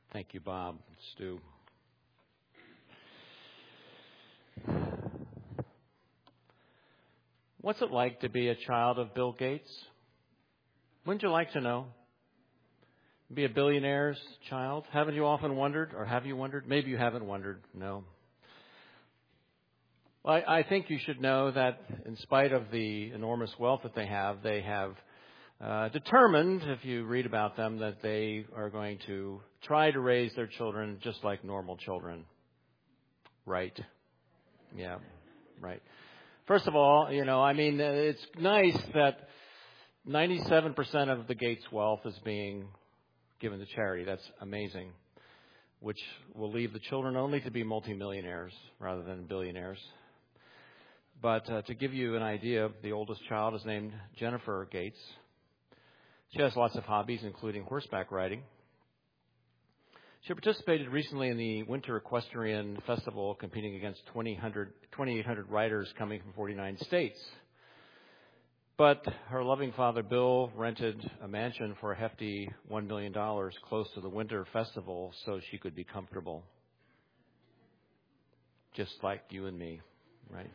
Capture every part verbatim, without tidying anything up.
Thank you, Bob. Stu. What's it like to be a child of Bill Gates? Wouldn't you like to know? Be a billionaire's child? Haven't you often wondered, or have you wondered? Maybe you haven't wondered. No. Well, I, I think you should know that in spite of the enormous wealth that they have, they have uh, determined, if you read about them, that they are going to try to raise their children just like normal children. Right. Yeah, right. First of all, you know, I mean, it's nice that ninety-seven percent of the Gates wealth is being given to charity. That's amazing, which will leave the children only to be multimillionaires rather than billionaires. But uh, to give you an idea, the oldest child is named Jennifer Gates. She has lots of hobbies, including horseback riding. She participated recently in the Winter Equestrian Festival, competing against twenty-eight hundred riders coming from forty-nine states. But her loving father, Bill, rented a mansion for a hefty one million dollars close to the Winter Festival so she could be comfortable. Just like you and me, right?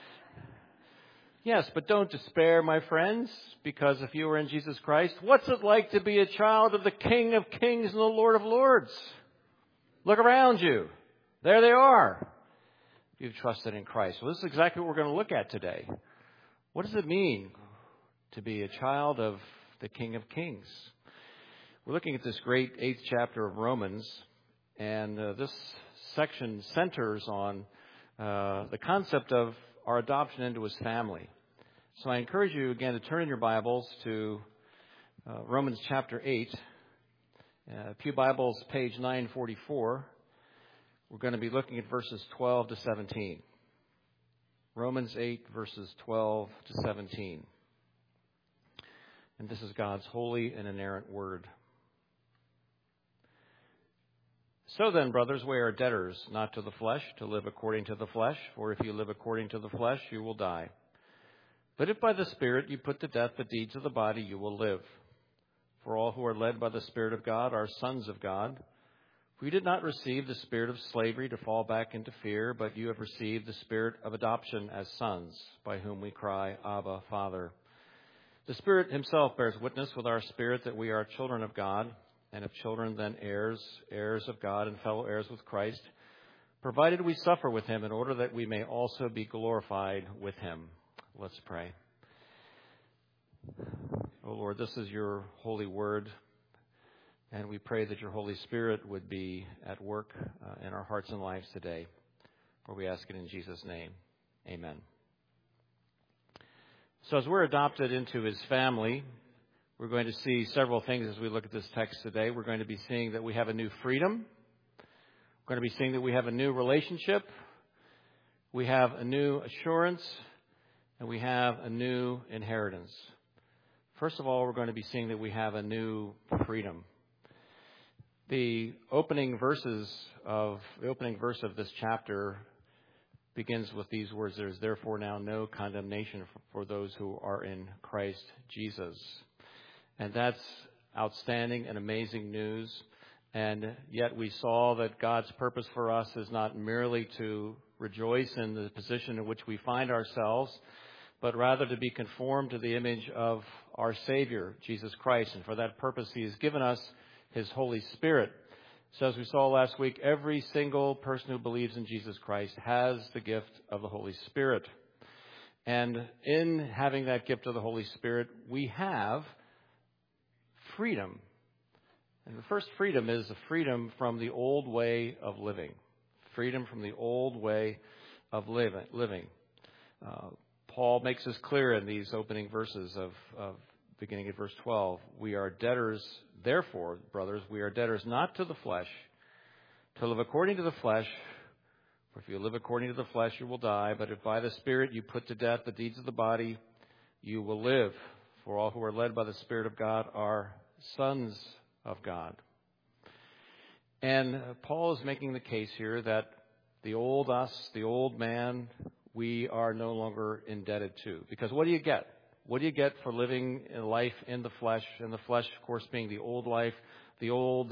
Yes, but don't despair, my friends, because if you are in Jesus Christ, what's it like to be a child of the King of Kings and the Lord of Lords? Look around you. There they are. You've trusted in Christ. Well, this is exactly what we're going to look at today. What does it mean to be a child of the King of Kings? We're looking at this great eighth chapter of Romans, and uh, this section centers on uh, the concept of our adoption into his family. So I encourage you again to turn in your Bibles to uh, Romans chapter eight. Uh, Pew Bibles, page nine forty-four. We're going to be looking at verses twelve to seventeen. Romans eight, verses twelve to seventeen. And this is God's holy and inerrant word. So then, brothers, we are debtors, not to the flesh, to live according to the flesh. For if you live according to the flesh, you will die. But if by the Spirit you put to death the deeds of the body, you will live. For all who are led by the Spirit of God are sons of God. For you did not receive the spirit of slavery to fall back into fear, but you have received the spirit of adoption as sons, by whom we cry, Abba, Father. The Spirit himself bears witness with our spirit that we are children of God, and if children, then heirs, heirs of God and fellow heirs with Christ, provided we suffer with him in order that we may also be glorified with him. Let's pray. Oh Lord, this is your holy word, and we pray that your Holy Spirit would be at work uh, in our hearts and lives today. For we ask it in Jesus' name. Amen. So as we're adopted into his family, we're going to see several things as we look at this text today. We're going to be seeing that we have a new freedom. We're going to be seeing that we have a new relationship. We have a new assurance. And we have a new inheritance. First of all, we're going to be seeing that we have a new freedom. The opening verses of the opening verse of this chapter begins with these words: "There is therefore now no condemnation for those who are in Christ Jesus." And that's outstanding and amazing news. And yet we saw that God's purpose for us is not merely to rejoice in the position in which we find ourselves, but rather to be conformed to the image of our Savior, Jesus Christ. And for that purpose, he has given us his Holy Spirit. So as we saw last week, every single person who believes in Jesus Christ has the gift of the Holy Spirit. And in having that gift of the Holy Spirit, we have freedom. And the first freedom is the freedom from the old way of living. Freedom from the old way of living. Uh, Paul makes this clear in these opening verses of, of beginning at verse twelve. We are debtors, therefore, brothers, we are debtors not to the flesh, to live according to the flesh. For if you live according to the flesh, you will die. But if by the Spirit you put to death the deeds of the body, you will live. For all who are led by the Spirit of God are sons of God. And Paul is making the case here that the old us, the old man, we are no longer indebted to. Because what do you get? What do you get for living a life in the flesh? And the flesh, of course, being the old life, the old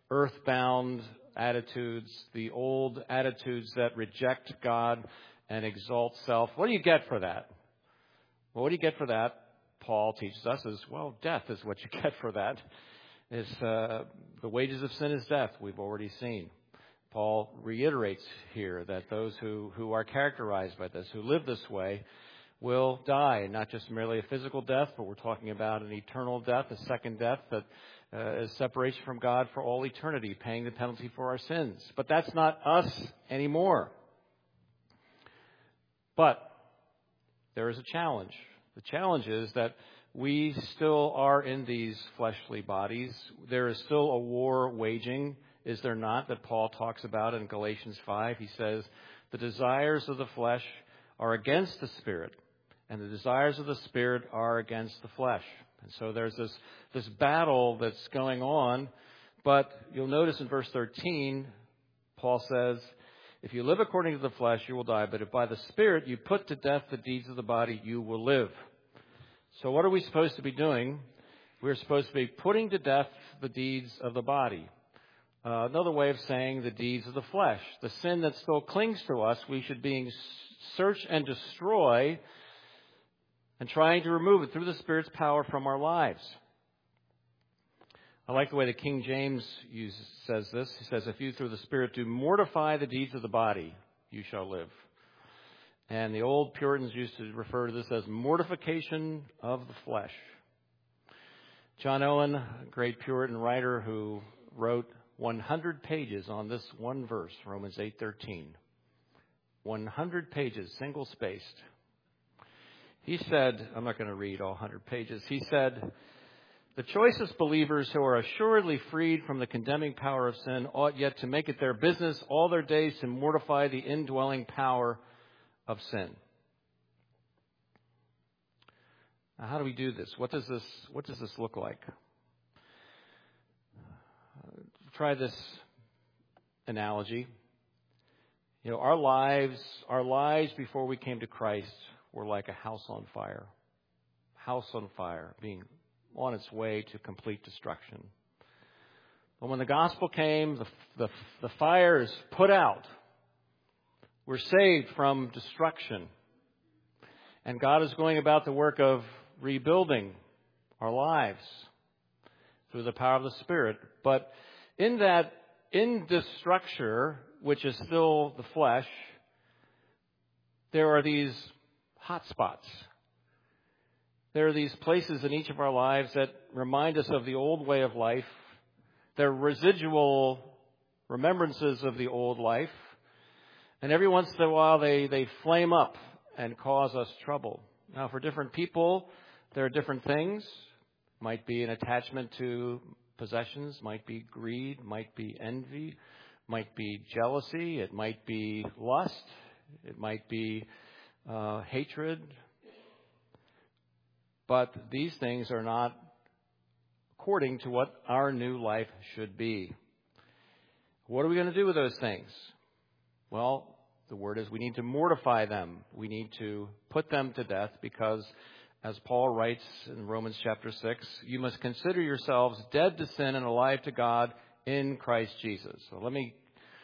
earthbound attitudes, the old attitudes that reject God and exalt self. What do you get for that? Well, what do you get for that? Paul teaches us is, well, death is what you get for that. Is uh, the wages of sin is death, we've already seen. Paul reiterates here that those who, who are characterized by this, who live this way, will die, not just merely a physical death, but we're talking about an eternal death, a second death that uh, is separation from God for all eternity, paying the penalty for our sins. But that's not us anymore. But there is a challenge. The challenge is that we still are in these fleshly bodies. There is still a war waging, is there not, that Paul talks about in Galatians five. He says, the desires of the flesh are against the Spirit, and the desires of the Spirit are against the flesh. And so there's this, this battle that's going on. But you'll notice in verse thirteen, Paul says, if you live according to the flesh, you will die. But if by the Spirit you put to death the deeds of the body, you will live. So what are we supposed to be doing? We're supposed to be putting to death the deeds of the body. Uh, another way of saying the deeds of the flesh. The sin that still clings to us, we should be search and destroy and trying to remove it through the Spirit's power from our lives. I like the way the King James uses, says this. He says, if you through the Spirit do mortify the deeds of the body, you shall live. And the old Puritans used to refer to this as mortification of the flesh. John Owen, a great Puritan writer who wrote one hundred pages on this one verse, Romans eight thirteen. one hundred pages, single-spaced. He said, I'm not going to read all one hundred pages. He said, the choicest believers who are assuredly freed from the condemning power of sin ought yet to make it their business all their days to mortify the indwelling power of sin. Now, how do we do this? What does this, what does this look like? Uh, try this analogy. You know, our lives, our lives before we came to Christ were like a house on fire. House on fire, being on its way to complete destruction. But when the gospel came, the, the, the fire is put out. We're saved from destruction. And God is going about the work of rebuilding our lives through the power of the Spirit. But in that, in this structure, which is still the flesh, there are these hot spots. There are these places in each of our lives that remind us of the old way of life. They're residual remembrances of the old life. And every once in a while they, they flame up and cause us trouble. Now, for different people, there are different things. Might be an attachment to possessions, might be greed, might be envy, might be jealousy, it might be lust, it might be uh, hatred. But these things are not according to what our new life should be. What are we going to do with those things? Well, the word is we need to mortify them. We need to put them to death because, as Paul writes in Romans chapter six, you must consider yourselves dead to sin and alive to God in Christ Jesus. So let me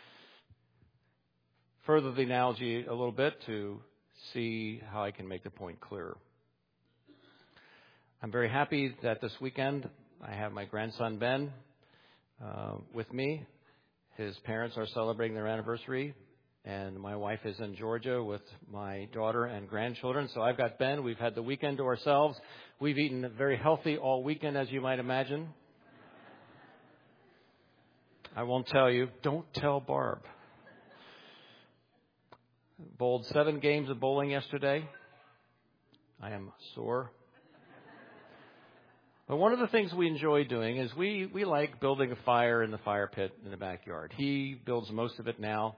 further the analogy a little bit to see how I can make the point clearer. I'm very happy that this weekend I have my grandson Ben uh, with me. His parents are celebrating their anniversary, and my wife is in Georgia with my daughter and grandchildren. So I've got Ben. We've had the weekend to ourselves. We've eaten very healthy all weekend, as you might imagine. I won't tell you. Don't tell Barb. Bowled seven games of bowling yesterday. I am sore. But one of the things we enjoy doing is we, we like building a fire in the fire pit in the backyard. He builds most of it now.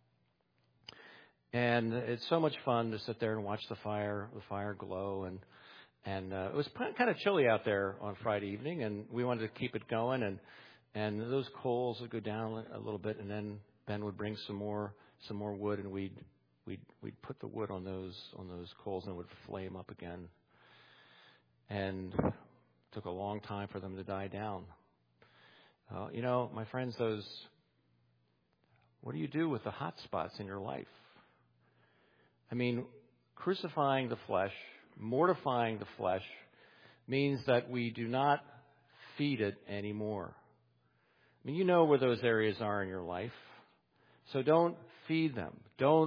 And it's so much fun to sit there and watch the fire, the fire glow. And, and uh, it was kind of chilly out there on Friday evening, and we wanted to keep it going. And, and those coals would go down a little bit, and then Ben would bring some more some more wood, and we'd we'd we'd put the wood on those on those coals, and it would flame up again. And took a long time for them to die down. Uh, you know, my friends, those, what do you do with the hot spots in your life? I mean, crucifying the flesh, mortifying the flesh, means that we do not feed it anymore. I mean, you know where those areas are in your life. So don't feed them. Don't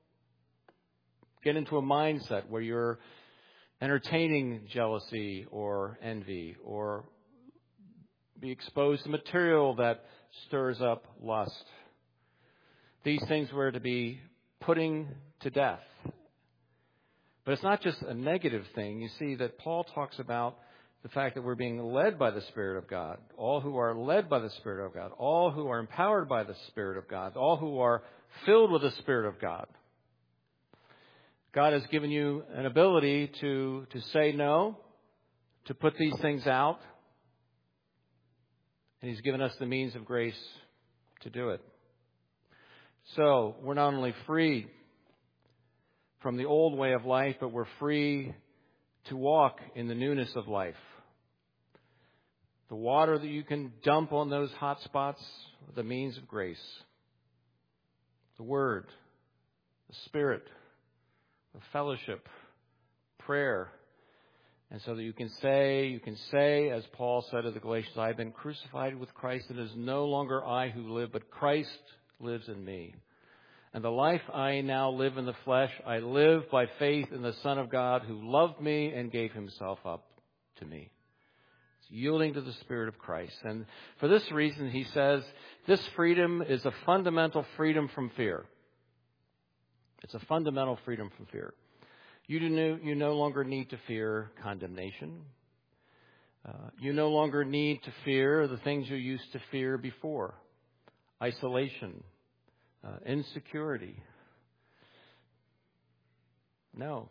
get into a mindset where you're entertaining jealousy or envy, or be exposed to material that stirs up lust. These things we're to be putting to death. But it's not just a negative thing. You see that Paul talks about the fact that we're being led by the Spirit of God. All who are led by the Spirit of God. All who are empowered by the Spirit of God. All who are filled with the Spirit of God. God has given you an ability to, to say no, to put these things out. And He's given us the means of grace to do it. So we're not only free from the old way of life, but we're free to walk in the newness of life. The water that you can dump on those hot spots, the means of grace. The Word, the Spirit, the fellowship, prayer. And so that you can say, you can say, as Paul said to the Galatians, I have been crucified with Christ, and it is no longer I who live, but Christ lives in me. And the life I now live in the flesh, I live by faith in the Son of God who loved me and gave Himself up to me. It's yielding to the Spirit of Christ. And for this reason, he says, this freedom is a fundamental freedom from fear. It's a fundamental freedom from fear. You, do no, you no longer need to fear condemnation. Uh, you no longer need to fear the things you used to fear before. Isolation. Uh, insecurity. No.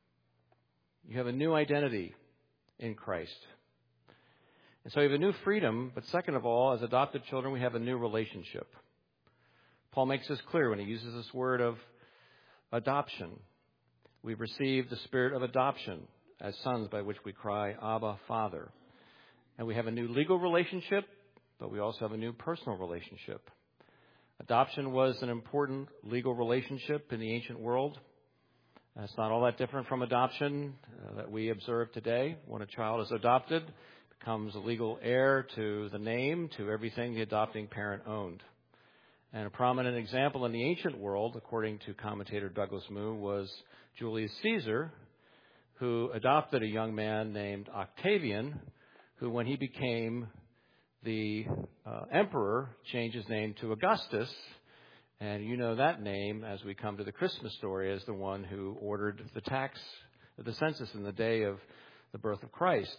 You have a new identity in Christ. And so you have a new freedom, but second of all, as adopted children, we have a new relationship. Paul makes this clear when he uses this word of adoption. We've received the spirit of adoption as sons by which we cry, Abba, Father. And we have a new legal relationship, but we also have a new personal relationship. Adoption was an important legal relationship in the ancient world. It's not all that different from adoption uh, that we observe today. When a child is adopted, it becomes a legal heir to the name, to everything the adopting parent owned. And a prominent example in the ancient world, according to commentator Douglas Moo, was Julius Caesar, who adopted a young man named Octavian, who, when he became the uh, emperor, changed his name to Augustus. And you know that name, as we come to the Christmas story, as the one who ordered the tax, the census in the day of the birth of Christ.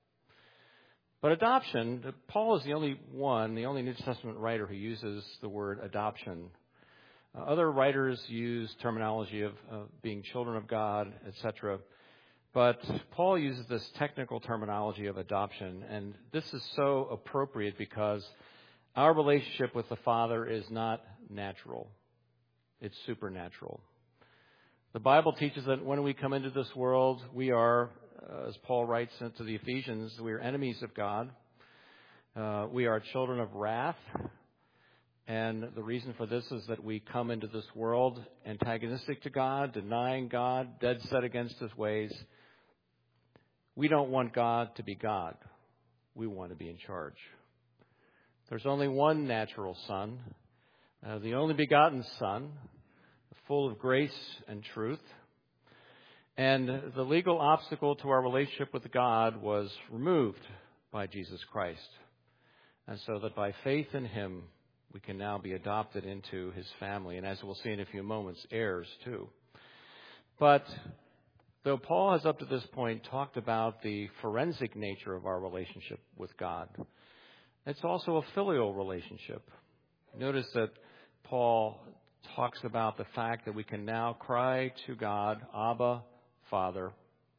But adoption, Paul is the only one, the only New Testament writer who uses the word adoption. Uh, other writers use terminology of uh, being children of God, et cetera. But Paul uses this technical terminology of adoption, and this is so appropriate because our relationship with the Father is not natural. It's supernatural. The Bible teaches that when we come into this world, we are, uh, as Paul writes into the Ephesians, we are enemies of God. Uh, we are children of wrath. And the reason for this is that we come into this world antagonistic to God, denying God, dead set against His ways. We don't want God to be God. We want to be in charge. There's only one natural Son, uh, the only begotten Son, full of grace and truth. And the legal obstacle to our relationship with God was removed by Jesus Christ. And so that by faith in Him, we can now be adopted into His family. And as we'll see in a few moments, heirs too. But though Paul has up to this point talked about the forensic nature of our relationship with God, it's also a filial relationship. Notice that Paul talks about the fact that we can now cry to God, Abba, Father.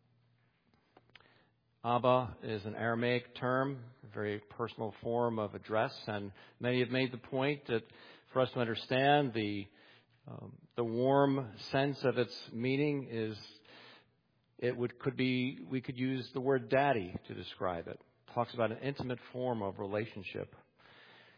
Abba is an Aramaic term, a very personal form of address, and many have made the point that for us to understand the um, the warm sense of its meaning is it would could be we could use the word daddy to describe it. It talks about an intimate form of relationship.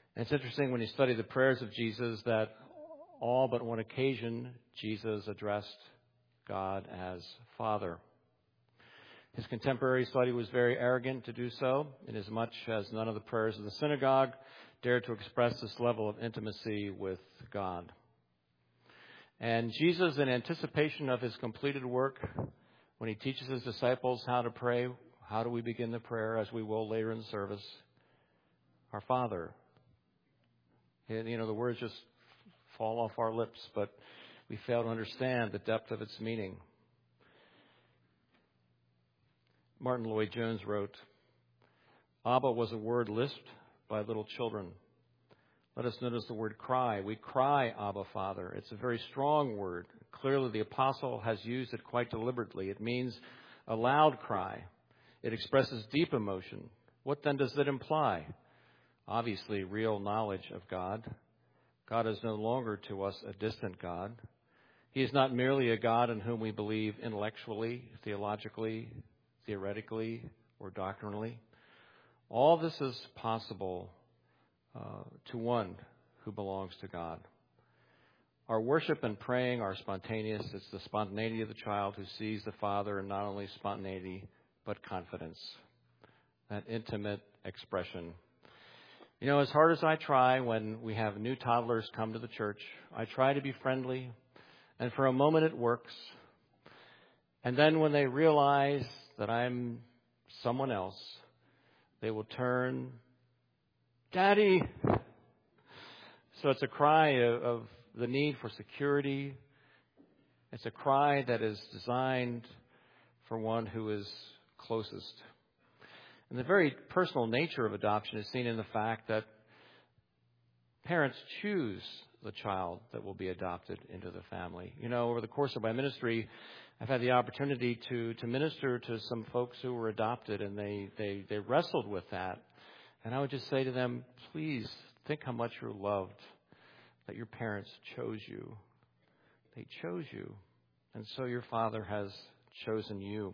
And it's interesting when you study the prayers of Jesus that all but one occasion Jesus addressed God as Father. His contemporaries thought he was very arrogant to do so, inasmuch as none of the prayers of the synagogue dared to express this level of intimacy with God. And Jesus, in anticipation of his completed work, when he teaches his disciples how to pray, how do we begin the prayer, as we will later in the service? Our Father. And, you know, the words just fall off our lips, but we fail to understand the depth of its meaning. Martin Lloyd-Jones wrote, Abba was a word lisped by little children. Let us notice the word cry. We cry, Abba, Father. It's a very strong word. Clearly, the apostle has used it quite deliberately. It means a loud cry. It expresses deep emotion. What then does it imply? Obviously, real knowledge of God. God is no longer to us a distant God. He is not merely a God in whom we believe intellectually, theologically, theoretically, or doctrinally. All this is possible uh, to one who belongs to God. Our worship and praying are spontaneous. It's the spontaneity of the child who sees the Father, and not only spontaneity, but confidence. That intimate expression. You know, as hard as I try when we have new toddlers come to the church, I try to be friendly, and for a moment it works. And then when they realize that I'm someone else, they will turn, Daddy! So it's a cry of, of the need for security. It's a cry that is designed for one who is closest. And the very personal nature of adoption is seen in the fact that parents choose the child that will be adopted into the family. You know, over the course of my ministry, I've had the opportunity to, to minister to some folks who were adopted, and they, they, they wrestled with that. And I would just say to them, please think how much you're loved, that your parents chose you. They chose you. And so your Father has chosen you.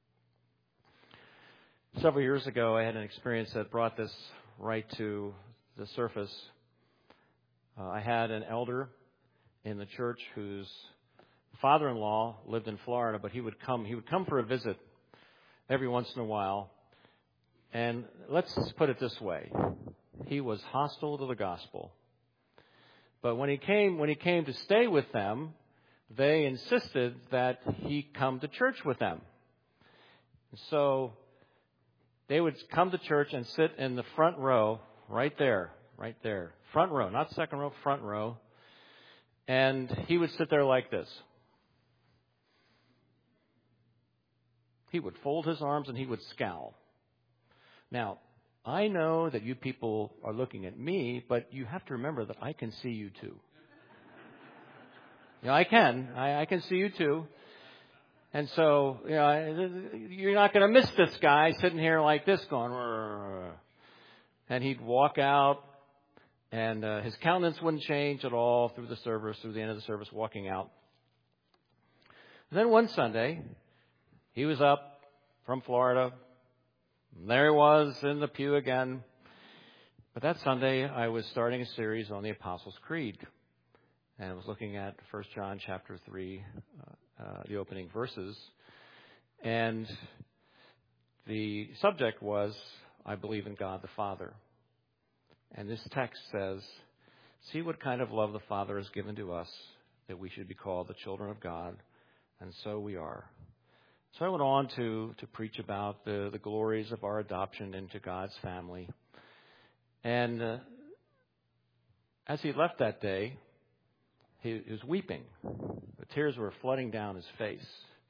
Several years ago, I had an experience that brought this right to the surface. Uh, I had an elder in the church whose father-in-law lived in Florida, but he would come, he would come for a visit every once in a while. And let's put it this way. He was hostile to the gospel. But when he came, when he came to stay with them, they insisted that he come to church with them. So they would come to church and sit in the front row, right there, right there. Front row, not second row, front row. And he would sit there like this. He would fold his arms and he would scowl. Now, I know that you people are looking at me, but you have to remember that I can see you too. You know, I can. I, I can see you too. And so, you know, you're not going to miss this guy sitting here like this going, rrr. And he'd walk out, and uh, his countenance wouldn't change at all through the service, through the end of the service, walking out. And then one Sunday, he was up from Florida. And there he was in the pew again. But that Sunday, I was starting a series on the Apostles' Creed. And I was looking at First John chapter three, uh, uh, the opening verses. And the subject was, I believe in God the Father. And this text says, see what kind of love the Father has given to us, that we should be called the children of God. And so we are. So I went on to, to preach about the, the glories of our adoption into God's family. And uh, as he left that day, he, he was weeping. The tears were flooding down his face.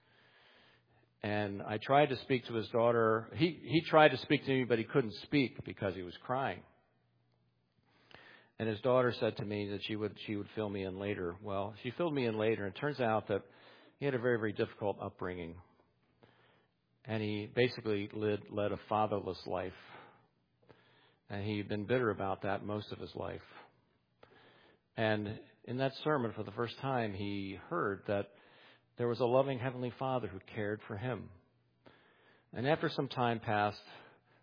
And I tried to speak to his daughter. He, he tried to speak to me, but he couldn't speak because he was crying. And his daughter said to me that she would she would fill me in later. Well, she filled me in later, and it turns out that he had a very, very difficult upbringing. And he basically led, led a fatherless life. And he'd been bitter about that most of his life. And in that sermon, for the first time, he heard that there was a loving Heavenly Father who cared for him. And after some time passed,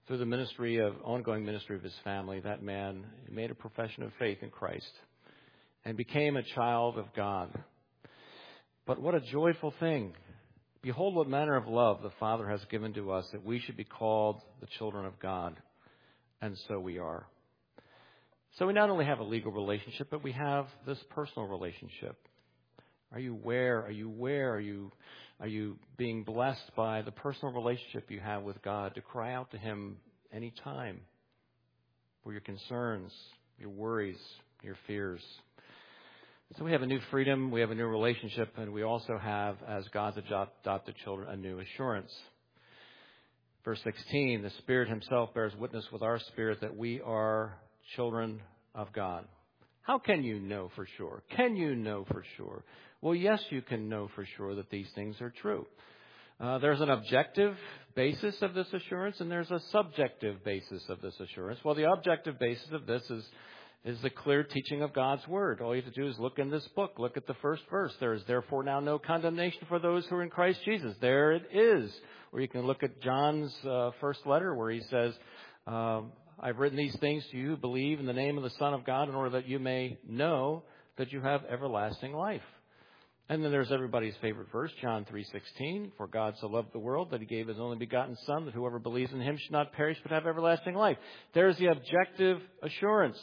through the ministry of, ongoing ministry of his family, that man made a profession of faith in Christ and became a child of God. But what a joyful thing. Behold what manner of love the Father has given to us, that we should be called the children of God. And so we are. So we not only have a legal relationship, but we have this personal relationship. Are you aware? Are you aware? Are you, are you being blessed by the personal relationship you have with God to cry out to him any time for your concerns, your worries, your fears? So we have a new freedom, we have a new relationship, and we also have, as God's adopted children, a new assurance. Verse sixteen, the Spirit himself bears witness with our spirit that we are children of God. How can you know for sure? Can you know for sure? Well, yes, you can know for sure that these things are true. Uh, there's an objective basis of this assurance, and there's a subjective basis of this assurance. Well, the objective basis of this is is the clear teaching of God's Word. All you have to do is look in this book. Look at the first verse. There is therefore now no condemnation for those who are in Christ Jesus. There it is. Or you can look at John's uh, first letter where he says, um, I've written these things to you who believe in the name of the Son of God in order that you may know that you have everlasting life. And then there's everybody's favorite verse, John three sixteen. For God so loved the world that he gave his only begotten Son, that whoever believes in him should not perish but have everlasting life. There's the objective assurance.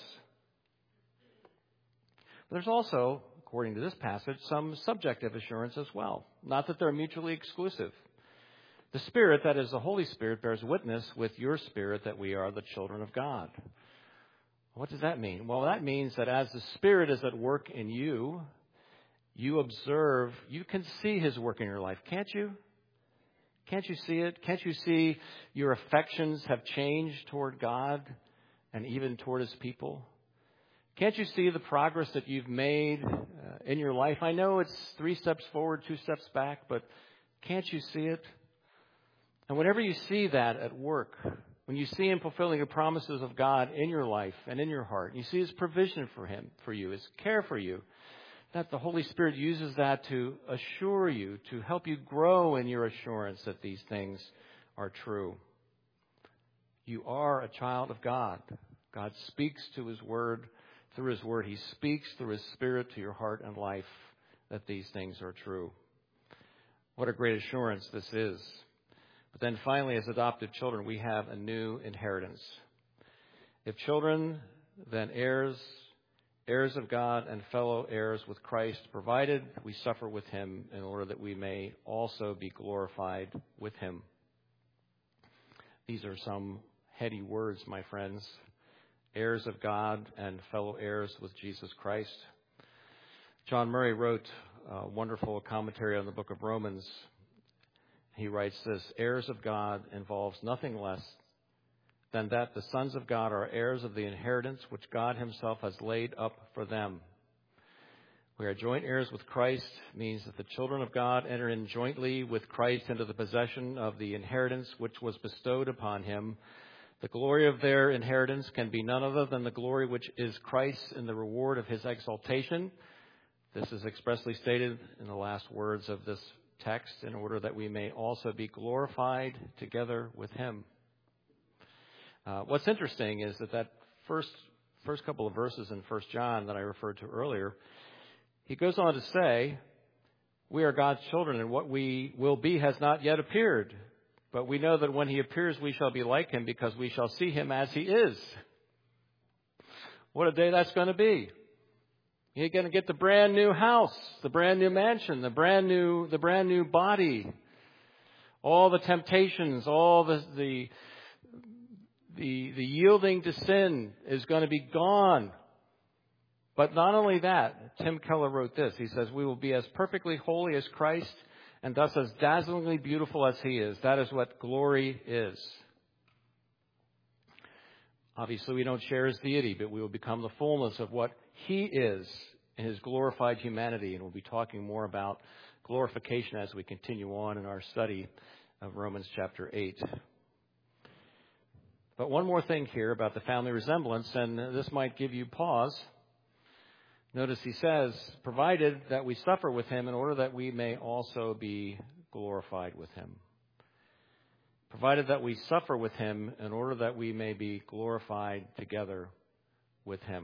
There's also, according to this passage, some subjective assurance as well. Not that they're mutually exclusive. The Spirit, that is the Holy Spirit, bears witness with your spirit that we are the children of God. What does that mean? Well, that means that as the Spirit is at work in you, you observe, you can see his work in your life, can't you? Can't you see it? Can't you see your affections have changed toward God and even toward his people? Can't you see the progress that you've made uh, in your life? I know it's three steps forward, two steps back, but can't you see it? And whenever you see that at work, when you see him fulfilling the promises of God in your life and in your heart, you see his provision for him, for you, his care for you, that the Holy Spirit uses that to assure you, to help you grow in your assurance that these things are true. You are a child of God. God speaks to his word. Through his word, he speaks through his Spirit to your heart and life that these things are true. What a great assurance this is. But then finally, as adopted children, we have a new inheritance. If children, then heirs, heirs of God and fellow heirs with Christ, provided we suffer with him in order that we may also be glorified with him. These are some heady words, my friends. Heirs of God and fellow heirs with Jesus Christ. John Murray wrote a wonderful commentary on the book of Romans. He writes this, heirs of God involves nothing less than that the sons of God are heirs of the inheritance which God himself has laid up for them. We are joint heirs with Christ means that the children of God enter in jointly with Christ into the possession of the inheritance which was bestowed upon him. The glory of their inheritance can be none other than the glory which is Christ's in the reward of his exaltation. This is expressly stated in the last words of this text, in order that we may also be glorified together with him. Uh, what's interesting is that that first first couple of verses in First John that I referred to earlier, he goes on to say, we are God's children, and what we will be has not yet appeared. But we know that when he appears, we shall be like him, because we shall see him as he is. What a day that's going to be. You're going to get the brand new house, the brand new mansion, the brand new, the brand new body. All the temptations, all the, the, the, the yielding to sin is going to be gone. But not only that, Tim Keller wrote this. He says, we will be as perfectly holy as Christ, and thus as dazzlingly beautiful as he is. That is what glory is. Obviously, we don't share his deity, but we will become the fullness of what he is in his glorified humanity. And we'll be talking more about glorification as we continue on in our study of Romans chapter eight. But one more thing here about the family resemblance, and this might give you pause. Notice he says, provided that we suffer with him in order that we may also be glorified with him. provided that we suffer with him in order that we may be glorified together with him.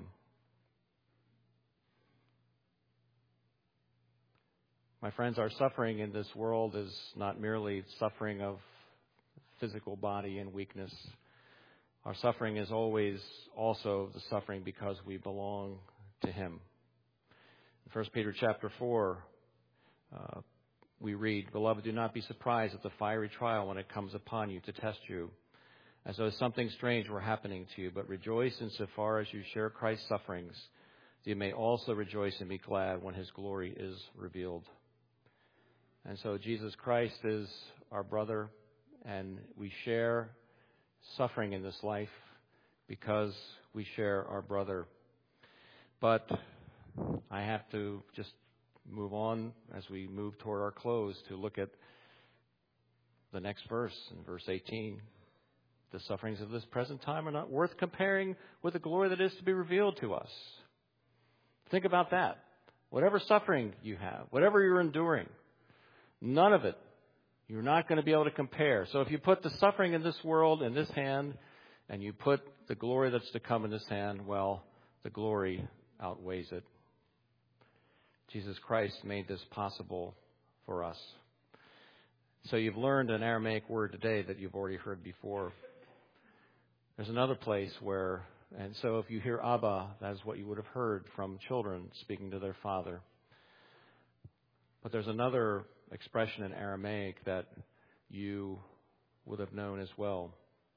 My friends, our suffering in this world is not merely suffering of physical body and weakness. Our suffering is always also the suffering because we belong to him. In First Peter chapter four, uh, we read, "Beloved, do not be surprised at the fiery trial when it comes upon you to test you, as though something strange were happening to you, but rejoice insofar as you share Christ's sufferings, that you may also rejoice and be glad when his glory is revealed." And so Jesus Christ is our brother, and we share suffering in this life because we share our brother. But I have to just move on as we move toward our close to look at the next verse, in verse eighteen. The sufferings of this present time are not worth comparing with the glory that is to be revealed to us. Think about that. Whatever suffering you have, whatever you're enduring, none of it, you're not going to be able to compare. So if you put the suffering in this world in this hand, and you put the glory that's to come in this hand, well, the glory outweighs it. Jesus Christ made this possible for us. So you've learned an Aramaic word today that you've already heard before. There's another place where, and so if you hear Abba, that's what you would have heard from children speaking to their father. But there's another expression in Aramaic that you would have known as well.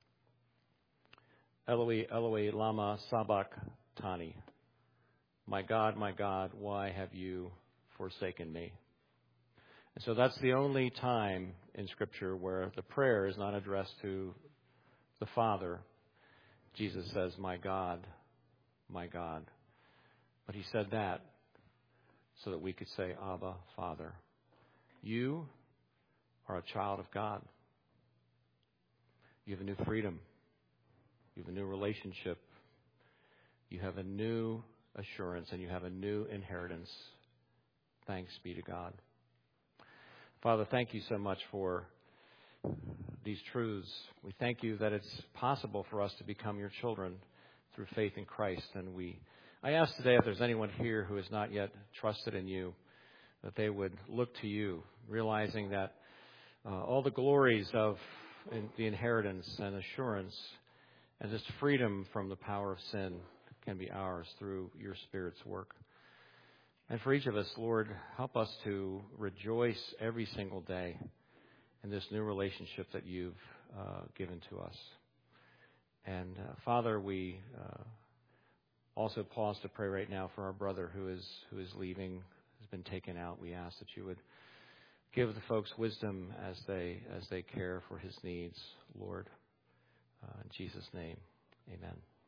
Eloi, Eloi, lama sabachthani. My God, my God, why have you forsaken me? And so that's the only time in Scripture where the prayer is not addressed to the Father. Jesus says, my God, my God. But he said that so that we could say, Abba, Father. You are a child of God. You have a new freedom. You have a new relationship. You have a new assurance, and you have a new inheritance. Thanks be to God. Father, thank you so much for these truths. We thank you that it's possible for us to become your children through faith in Christ. And we, I ask today if there's anyone here who has not yet trusted in you, that they would look to you, realizing that uh, all the glories of in, the inheritance and assurance and this freedom from the power of sin can be ours through your Spirit's work. And for each of us, Lord, help us to rejoice every single day in this new relationship that you've uh, given to us. And uh, Father, we uh, also pause to pray right now for our brother who is who is leaving, has been taken out. We ask that you would give the folks wisdom as they as they care for his needs, Lord. Uh, in Jesus' name, amen.